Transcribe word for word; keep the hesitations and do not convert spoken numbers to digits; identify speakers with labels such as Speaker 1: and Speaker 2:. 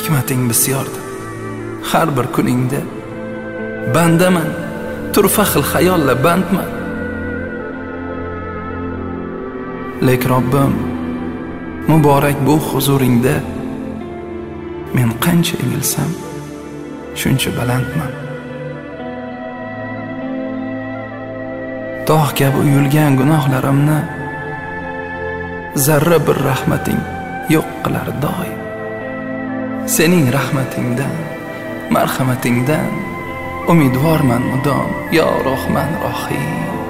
Speaker 1: hikmating bisyordir. Har bir kuningda bandaman, turfa xil xayollar bandman. Lek Robbim, muborak bu huzuringda men qancha egilsam, shuncha balandman. Tog' kabi uyulgan gunohlarimni zarra bir rahmating yo'q qilar doim. Sening rahmatingdan, marhamatingdan umidvorman mudom, yo Rohman Rohim.